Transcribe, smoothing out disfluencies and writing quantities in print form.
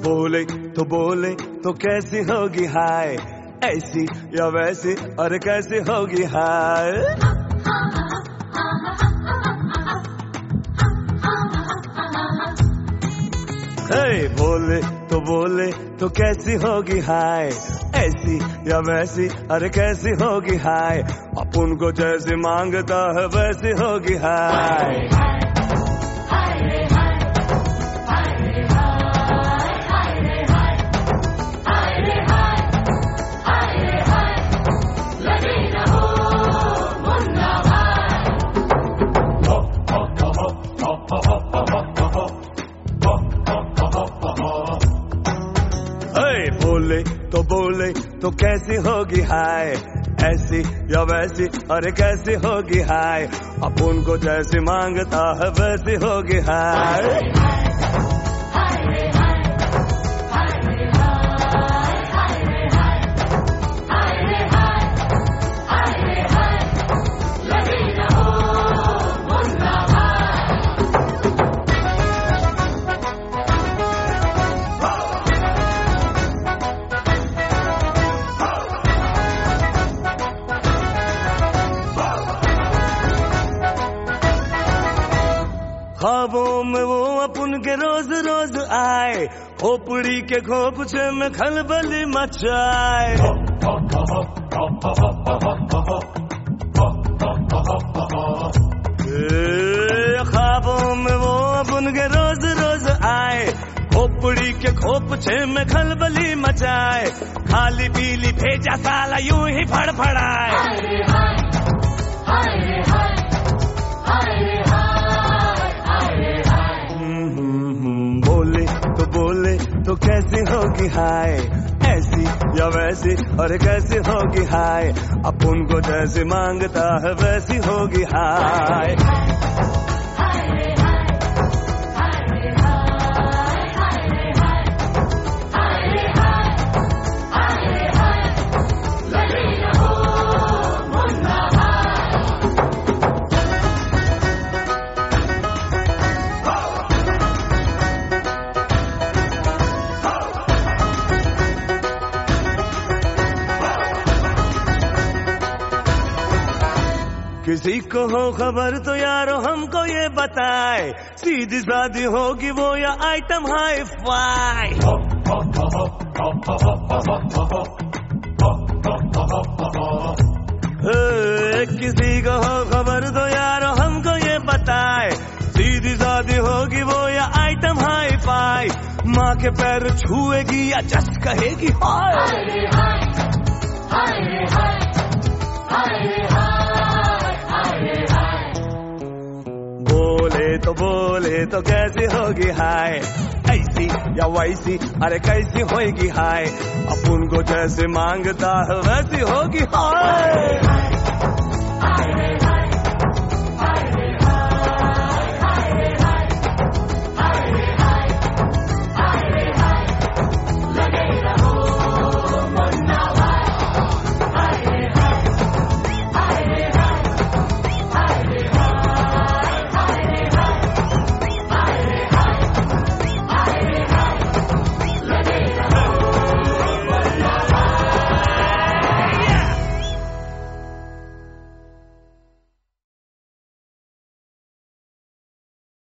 बोले तो कैसी होगी हाय, ऐसी या वैसी और कैसी होगी हाय। बोले तो कैसी होगी हाय, ऐसी या वैसी और कैसी होगी हाय। अपन को जैसी मांगता है वैसी होगी हाय। बोले तो कैसी होगी हाय, ऐसी या वैसी और कैसी होगी हाय। अपन को जैसी मांगता है वैसी होगी हाय। ख्वाबों में वो अपन के रोज रोज आए, खोपड़ी के खोपचे में खलबली मचाए। ख्वाबों में वो अपन के रोज रोज आए, खोपड़ी के खोपचे में खलबली मचाए। खाली पीली भेजा साला यूं ही फड़फड़ाए। बोले तो कैसी होगी हाय, ऐसी या वैसी और कैसी होगी हाय। अपन को जैसी मांगता है वैसी होगी हाय। किसी को हो खबर तो यारो हमको ये बताए, सीधी सादी होगी वो या आइटम हाई फाई। किसी को हो खबर तो यारो हमको ये बताए, सीधी सादी होगी वो या आइटम हाई फाई। माँ के पैर छुएगी या जस्ट कहेगी हाय। बोले तो कैसी होगी हाय, ऐसी या वैसी अरे कैसी होगी हाय। अपन को जैसे मांगता है वैसी होगी हाय।